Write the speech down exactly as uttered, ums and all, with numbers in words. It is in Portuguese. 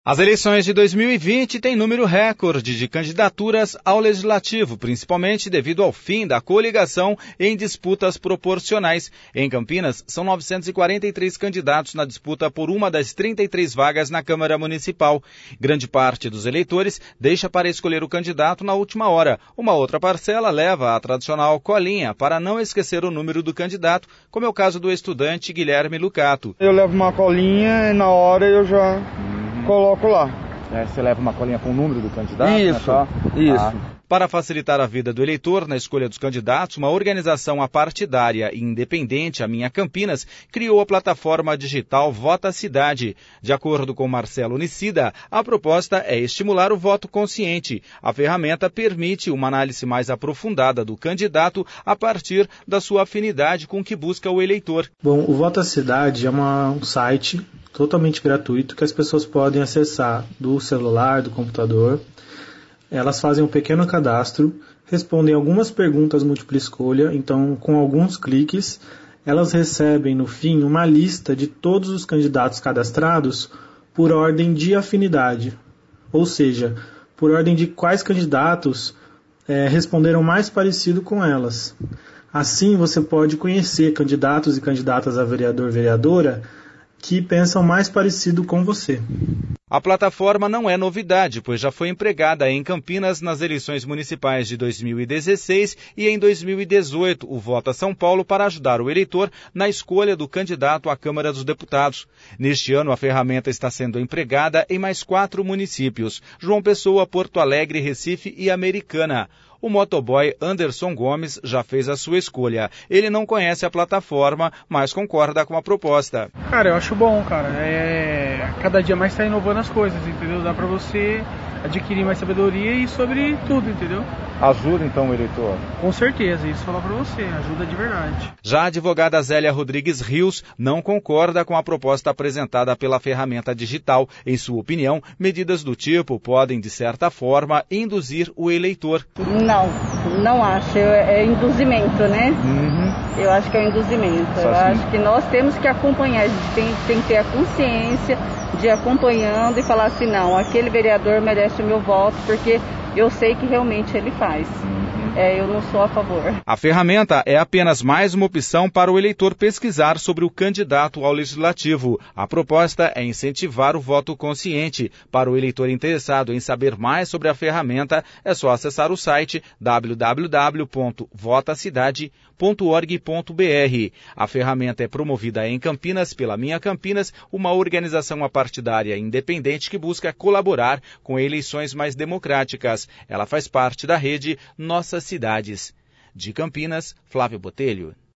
As eleições de dois mil e vinte têm número recorde de candidaturas ao Legislativo, principalmente devido ao fim da coligação em disputas proporcionais. Em Campinas, são novecentos e quarenta e três candidatos na disputa por uma das trinta e três vagas na Câmara Municipal. Grande parte dos eleitores deixa para escolher o candidato na última hora. Uma outra parcela leva a tradicional colinha para não esquecer o número do candidato, como é o caso do estudante Guilherme Lucato. Eu levo uma colinha e na hora eu já... coloco lá. É, você leva uma colinha com o número do candidato? Isso, né, isso. Ah. Para facilitar a vida do eleitor na escolha dos candidatos, uma organização apartidária e independente, a Minha Campinas, criou a plataforma digital Vota Cidade. De acordo com Marcelo Nicida, a proposta é estimular o voto consciente. A ferramenta permite uma análise mais aprofundada do candidato a partir da sua afinidade com o que busca o eleitor. Bom, o Vota Cidade é uma, um site totalmente gratuito que as pessoas podem acessar do celular, do computador. Elas fazem um pequeno cadastro, respondem algumas perguntas múltipla escolha, então com alguns cliques elas recebem no fim uma lista de todos os candidatos cadastrados por ordem de afinidade, ou seja, por ordem de quais candidatos é, responderam mais parecido com elas. Assim você pode conhecer candidatos e candidatas a vereador, vereadora que pensam mais parecido com você. A plataforma não é novidade, pois já foi empregada em Campinas nas eleições municipais de dois mil e dezesseis e em dois mil e dezoito, o Vota São Paulo para ajudar o eleitor na escolha do candidato à Câmara dos Deputados. Neste ano, a ferramenta está sendo empregada em mais quatro municípios: João Pessoa, Porto Alegre, Recife e Americana. O motoboy Anderson Gomes já fez a sua escolha. Ele não conhece a plataforma, mas concorda com a proposta. Cara, eu acho bom, cara. É... Cada dia mais está inovando as coisas, entendeu? Dá para você adquirir mais sabedoria e sobre tudo, entendeu? Ajuda então o eleitor? Com certeza, isso falar para você, ajuda de verdade. Já a advogada Zélia Rodrigues Rios não concorda com a proposta apresentada pela ferramenta digital. Em sua opinião, medidas do tipo podem, de certa forma, induzir o eleitor. Não, não acho. É induzimento, né? Uhum. Eu acho que é induzimento. Só Eu assim. acho que nós temos que acompanhar, a gente tem, tem que ter a consciência de ir acompanhando e falar assim, não, aquele vereador merece o meu voto, porque eu sei que realmente ele faz. É, eu não sou a favor. A ferramenta é apenas mais uma opção para o eleitor pesquisar sobre o candidato ao Legislativo. A proposta é incentivar o voto consciente. Para o eleitor interessado em saber mais sobre a ferramenta, é só acessar o site w w w ponto vota cidade ponto org ponto b r. A ferramenta é promovida em Campinas pela Minha Campinas, uma organização apartidária independente que busca colaborar com eleições mais democráticas. Ela faz parte da rede Nossas Cidades. De Campinas, Flávio Botelho.